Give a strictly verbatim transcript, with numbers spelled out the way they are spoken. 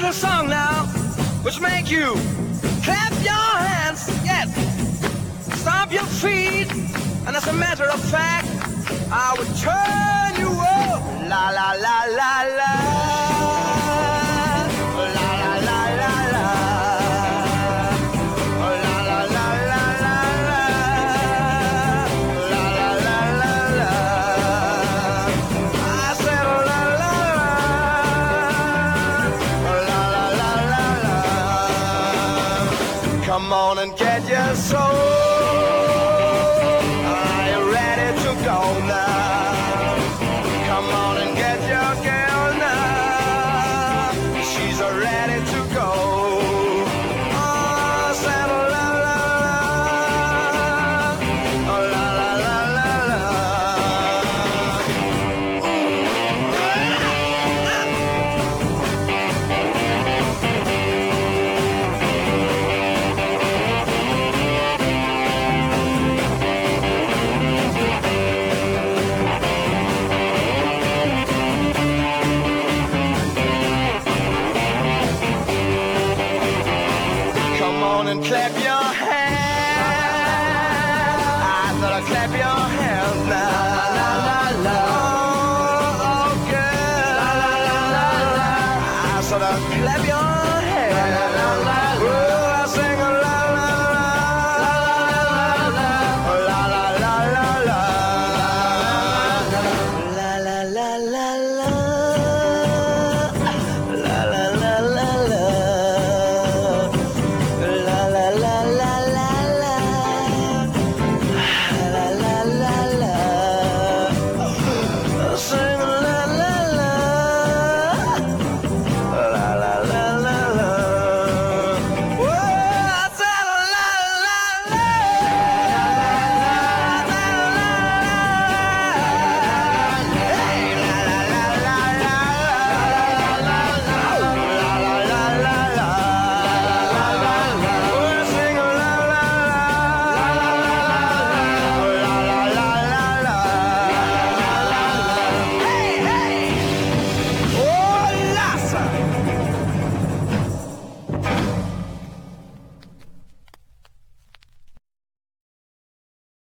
little song now, which make you clap your hands, yes, stomp your feet, and as a matter of fact, I would turn you up, la la la la la, la la la la la, la la la la la, la la la la la. I said la la la, la la la la la. Come on and get your soul. Are you ready to go now? Come on and get your girl now. She's ready to go. Oh, said la la la, oh, la la la la la. Come on and clap your hands. I thought I'd clap your hands now. La la la. Oh, oh, girl. La la la la. I thought I'd clap your